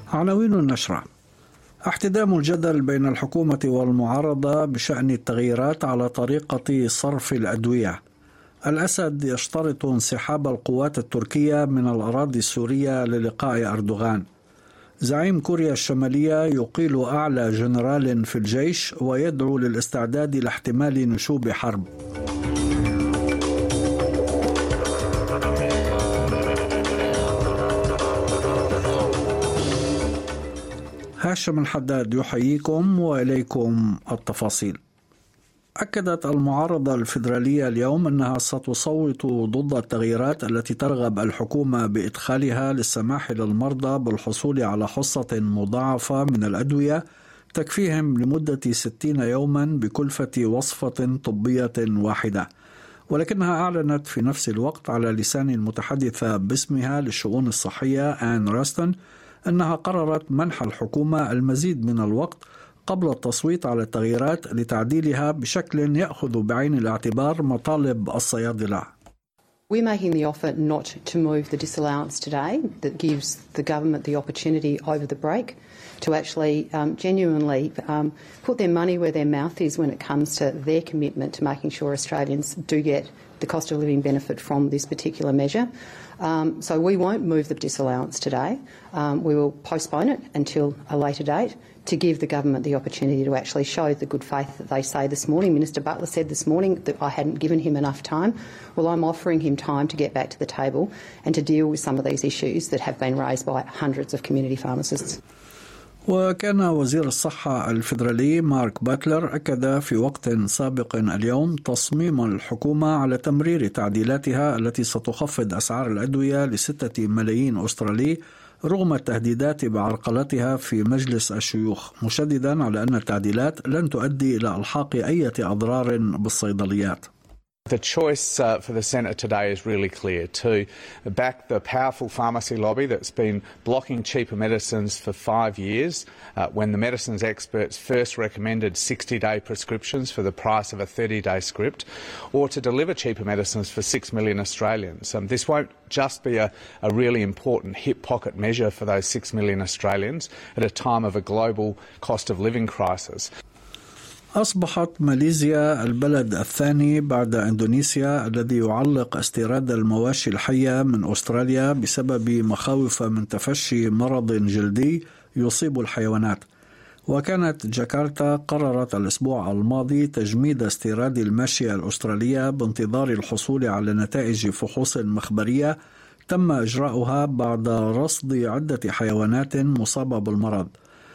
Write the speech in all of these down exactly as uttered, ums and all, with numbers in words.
عناوين النشرة: احتدام الجدل بين الحكومة والمعارضة بشأن التغييرات على طريقة صرف الأدوية. الأسد يشترط انسحاب القوات التركية من الأراضي السورية للقاء أردوغان. زعيم كوريا الشمالية يقيل أعلى جنرال في الجيش ويدعو للاستعداد لاحتمال نشوب حرب. هاشم الحداد يحييكم وإليكم التفاصيل. أكدت المعارضة الفيدرالية اليوم أنها ستصوت ضد التغييرات التي ترغب الحكومة بإدخالها للسماح للمرضى بالحصول على حصة مضاعفة من الأدوية تكفيهم لمدة ستين يوما بكلفة وصفة طبية واحدة، ولكنها أعلنت في نفس الوقت على لسان المتحدثة باسمها للشؤون الصحية آن راستون أنها قررت منح الحكومة المزيد من الوقت قبل التصويت على التغييرات لتعديلها بشكل يأخذ بعين الاعتبار مطالب الصيادلة. We're making the offer not to move the disallowance today. That gives the government the opportunity over the break to actually um, genuinely um, put their money where their mouth is when it comes to their commitment to making sure Australians do get the cost of living benefit from this particular measure. Um, so we won't move the disallowance today. Um, we will postpone it until a later date to give the government the opportunity to actually show the good faith that they say this morning. Minister Butler said this morning that I hadn't given him enough time. Well, I'm offering him time to get back to the table and to deal with some of these issues that have been raised by hundreds of community pharmacists. وكان وزير الصحة الفيدرالي مارك باتلر أكد في وقت سابق اليوم تصميم الحكومة على تمرير تعديلاتها التي ستخفض أسعار الأدوية لستة ملايين أسترالي رغم التهديدات بعرقلتها في مجلس الشيوخ، مشددا على أن التعديلات لن تؤدي إلى إلحاق أي أضرار بالصيدليات. The choice uh, for the Senate today is really clear: to back the powerful pharmacy lobby that's been blocking cheaper medicines for five years uh, when the medicines experts first recommended sixty-day prescriptions for the price of a thirty-day script, or to deliver cheaper medicines for six million Australians. Um, this won't just be a, a really important hip pocket measure for those six million Australians at a time of a global cost of living crisis. أصبحت ماليزيا البلد الثاني بعد إندونيسيا الذي يعلق استيراد المواشي الحية من أستراليا بسبب مخاوف من تفشي مرض جلدي يصيب الحيوانات. وكانت جاكرتا قررت الأسبوع الماضي تجميد استيراد الماشية الأسترالية بانتظار الحصول على نتائج فحوص مخبرية تم إجراؤها بعد رصد عدة حيوانات مصابة بالمرض.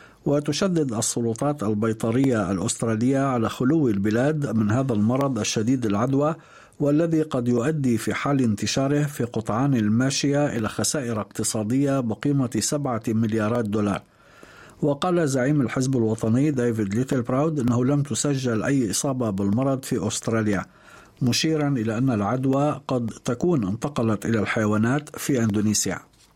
وتشدد السلطات البيطرية الأسترالية على خلو البلاد من هذا المرض الشديد العدوى والذي قد يؤدي في حال انتشاره في قطعان الماشية إلى خسائر اقتصادية بقيمة سبعة مليارات دولار. وقال زعيم الحزب الوطني ديفيد ليتل براود أنه لم تسجل أي إصابة بالمرض في أستراليا، مشيرا إلى أن العدوى قد تكون انتقلت إلى الحيوانات في إندونيسيا.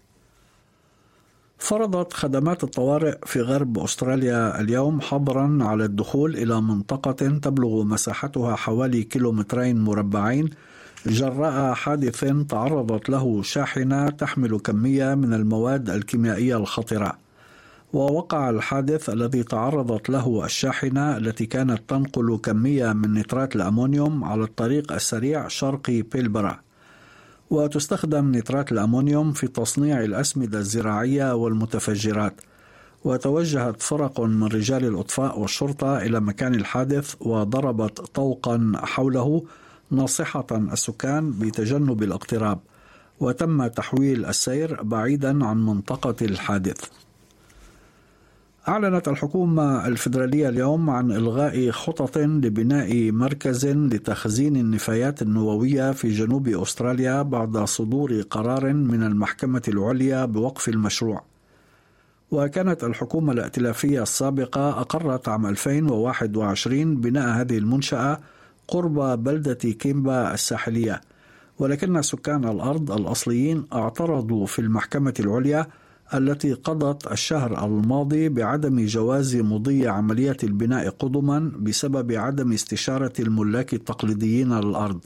فرضت خدمات الطوارئ في غرب أستراليا اليوم حظرا على الدخول إلى منطقة تبلغ مساحتها حوالي كيلومترين مربعين جراء حادث تعرضت له شاحنة تحمل كمية من المواد الكيميائية الخطرة. ووقع الحادث الذي تعرضت له الشاحنة التي كانت تنقل كمية من نترات الأمونيوم على الطريق السريع شرقي بيلبرا. وتستخدم نترات الأمونيوم في تصنيع الأسمدة الزراعية والمتفجرات. وتوجهت فرق من رجال الإطفاء والشرطة إلى مكان الحادث وضربت طوقا حوله ناصحة السكان بتجنب الاقتراب، وتم تحويل السير بعيدا عن منطقة الحادث. أعلنت الحكومة الفيدرالية اليوم عن إلغاء خطط لبناء مركز لتخزين النفايات النووية في جنوب أستراليا بعد صدور قرار من المحكمة العليا بوقف المشروع. وكانت الحكومة الائتلافية السابقة أقرت عام ألفين وواحد وعشرين بناء هذه المنشأة قرب بلدة كيمبا الساحلية، ولكن سكان الأرض الأصليين اعترضوا في المحكمة العليا التي قضت الشهر الماضي بعدم جواز مضي عملية البناء قدما بسبب عدم استشارة الملاك التقليديين للأرض.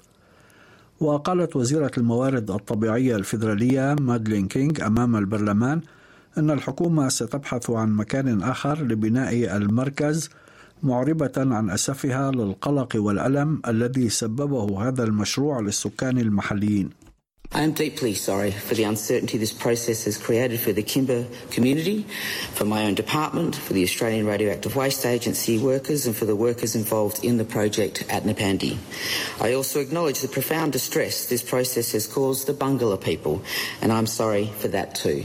وقالت وزيرة الموارد الطبيعية الفيدرالية مادلين كينغ أمام البرلمان أن الحكومة ستبحث عن مكان آخر لبناء المركز، معربة عن أسفها للقلق والألم الذي سببه هذا المشروع للسكان المحليين. I am deeply sorry for the uncertainty this process has created for the Kimber community, for my own department, for the Australian Radioactive Waste Agency workers and for the workers involved in the project at Napandi. I also acknowledge the profound distress this process has caused the Bangala people, and I'm sorry for that too.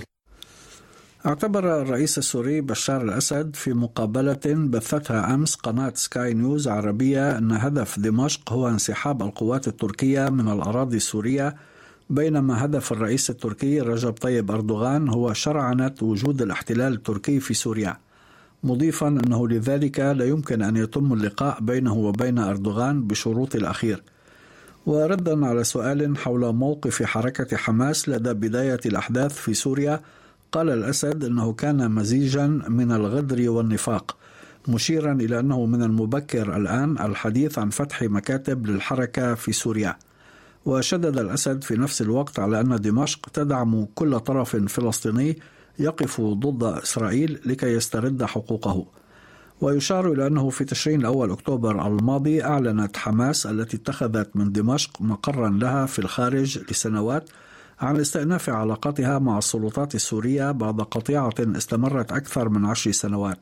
اعتبر الرئيس السوري بشار الأسد في مقابلة بثتها أمس قناة سكاي نيوز عربية أن هدف دمشق هو انسحاب القوات التركية من الأراضي السورية، بينما هدف الرئيس التركي رجب طيب أردوغان هو شرعنة وجود الاحتلال التركي في سوريا، مضيفا أنه لذلك لا يمكن أن يتم اللقاء بينه وبين أردوغان بشروط الأخير. وردا على سؤال حول موقف حركة حماس لدى بداية الأحداث في سوريا، قال الأسد أنه كان مزيجا من الغدر والنفاق، مشيرا إلى أنه من المبكر الآن الحديث عن فتح مكاتب للحركة في سوريا. وشدد الأسد في نفس الوقت على أن دمشق تدعم كل طرف فلسطيني يقف ضد إسرائيل لكي يسترد حقوقه. ويشار إلى أنه في تشرين الأول أكتوبر الماضي أعلنت حماس التي اتخذت من دمشق مقرا لها في الخارج لسنوات عن استئناف علاقتها مع السلطات السورية بعد قطيعة استمرت أكثر من عشر سنوات.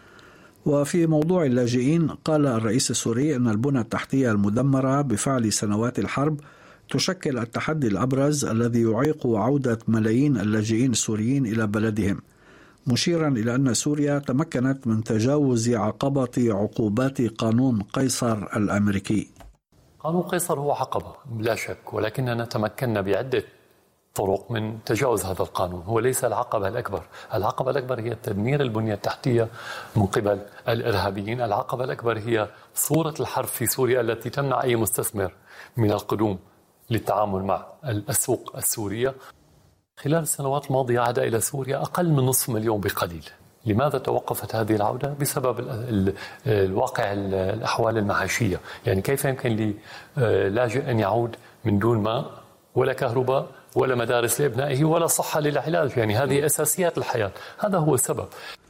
وفي موضوع اللاجئين قال الرئيس السوري أن البنى التحتية المدمرة بفعل سنوات الحرب تشكل التحدي الأبرز الذي يعيق عودة ملايين اللاجئين السوريين إلى بلدهم، مشيرا إلى أن سوريا تمكنت من تجاوز عقبة عقوبات قانون قيصر الأمريكي. قانون قيصر هو عقبة بلا شك، ولكننا تمكنا بعدة طرق من تجاوز هذا القانون. هو ليس العقبة الأكبر، العقبة الأكبر هي تدمير البنية التحتية من قبل الإرهابيين، العقبة الأكبر هي صورة الحرب في سوريا التي تمنع أي مستثمر من القدوم للتعامل مع السوق السورية. خلال السنوات الماضية عاد إلى سوريا أقل من نصف مليون بقليل. لماذا توقفت هذه العودة؟ بسبب الواقع الأحوال المعاشية. يعني كيف يمكن للاجئ أن يعود من دون ماء ولا كهرباء ولا مدارس لابنائه ولا صحة للعلاج؟ يعني هذه أساسيات الحياة، هذا هو السبب.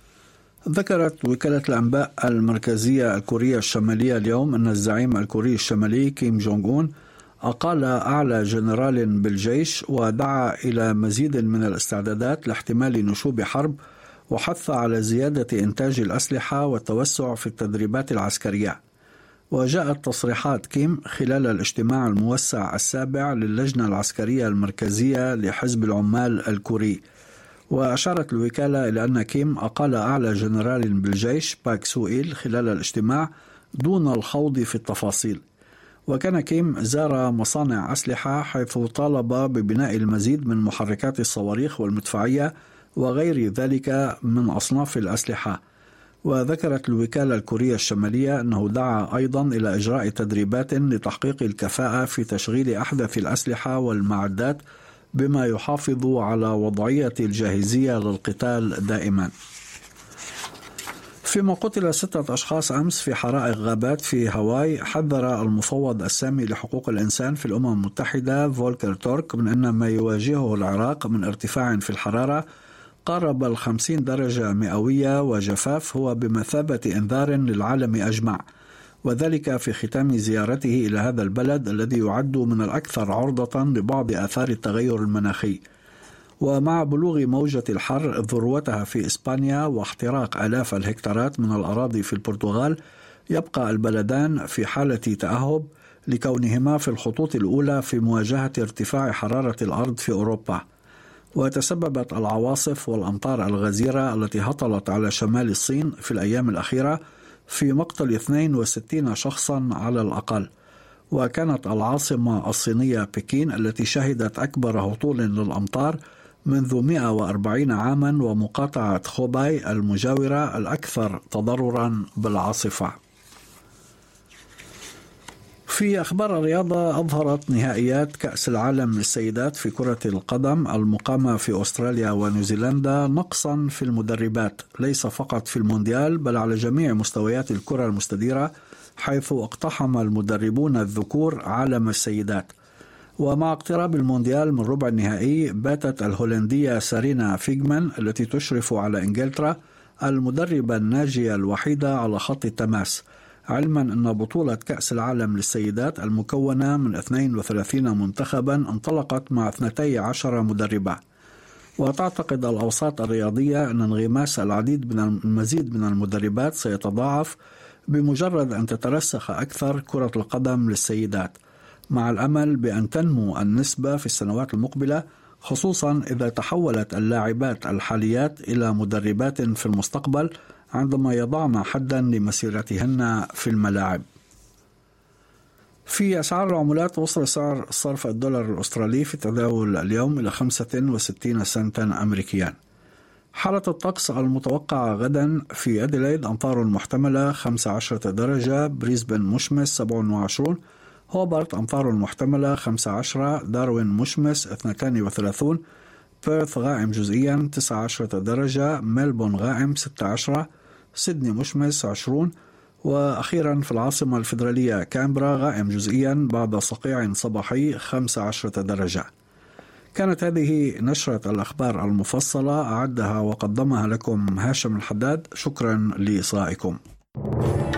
ذكرت وكالة الأنباء المركزية الكورية الشمالية اليوم أن الزعيم الكوري الشمالي كيم جونغ أون أقال أعلى جنرال بالجيش ودعا إلى مزيد من الاستعدادات لاحتمال نشوب حرب، وحث على زيادة إنتاج الأسلحة والتوسع في التدريبات العسكرية. وجاءت تصريحات كيم خلال الاجتماع الموسع السابع للجنة العسكرية المركزية لحزب العمال الكوري. وأشارت الوكالة إلى أن كيم أقال أعلى جنرال بالجيش باك سوئيل خلال الاجتماع دون الخوض في التفاصيل. وكان كيم زار مصانع أسلحة حيث طالب ببناء المزيد من محركات الصواريخ والمدفعية وغير ذلك من أصناف الأسلحة. وذكرت الوكالة الكورية الشمالية أنه دعا أيضا إلى إجراء تدريبات لتحقيق الكفاءة في تشغيل أحدث الأسلحة والمعدات بما يحافظ على وضعية الجاهزية للقتال دائما. فيما قتل ستة أشخاص أمس في حرائق غابات في هاواي، حذر المفوض السامي لحقوق الإنسان في الأمم المتحدة فولكر تورك من أن ما يواجهه العراق من ارتفاع في الحرارة قارب الخمسين درجة مئوية وجفاف هو بمثابة إنذار للعالم أجمع، وذلك في ختام زيارته إلى هذا البلد الذي يعد من الأكثر عرضة لبعض آثار التغير المناخي. ومع بلوغ موجة الحر ذروتها في إسبانيا واحتراق آلاف الهكتارات من الأراضي في البرتغال، يبقى البلدان في حالة تأهب لكونهما في الخطوط الأولى في مواجهة ارتفاع حرارة الأرض في أوروبا. وتسببت العواصف والأمطار الغزيرة التي هطلت على شمال الصين في الأيام الأخيرة في مقتل اثنين وستين شخصا على الأقل. وكانت العاصمة الصينية بكين التي شهدت أكبر هطول للأمطار منذ مئة وأربعين عاما، ومقاطعة خوباي المجاورة الأكثر تضررا بالعاصفة. في أخبار الرياضة، أظهرت نهائيات كأس العالم للسيدات في كرة القدم المقامة في أستراليا ونيوزيلندا نقصا في المدربات، ليس فقط في المونديال بل على جميع مستويات الكرة المستديرة، حيث اقتحم المدربون الذكور عالم السيدات. ومع اقتراب المونديال من ربع النهائي، باتت الهولندية سارينا فيغمان التي تشرف على إنجلترا المدربة الناجية الوحيدة على خط التماس، علما أن بطولة كأس العالم للسيدات المكونة من اثنين وثلاثين منتخبا انطلقت مع اثنتي عشر مدربة. وتعتقد الأوساط الرياضية أن انغماس العديد من المزيد من المدربات سيتضاعف بمجرد أن تترسخ أكثر كرة القدم للسيدات، مع الأمل بأن تنمو النسبة في السنوات المقبلة، خصوصا إذا تحولت اللاعبات الحاليات إلى مدربات في المستقبل عندما يضعن حدا لمسيرتهن في الملاعب. في أسعار العملات، وصل سعر صرف الدولار الأسترالي في التداول اليوم إلى خمسة وستين سنتا أمريكيا. حالة الطقس المتوقعة غدا: في أديلايد أمطار محتملة خمسة عشر درجة، بريسبن مشمس سبعة وعشرين، هوبارت أمطار محتملة خمسة عشر، داروين مشمس اثنين وثلاثين، بيرث غائم جزئيا تسعة عشر درجة، ملبون غائم ستة عشر، سيدني مشمس عشرين، وأخيرا في العاصمة الفيدرالية كامبرا غائم جزئيا بعد صقيع صباحي خمسة عشر درجة. كانت هذه نشرة الأخبار المفصلة، أعدها وقدمها لكم هاشم الحداد. شكرا لإصغائكم.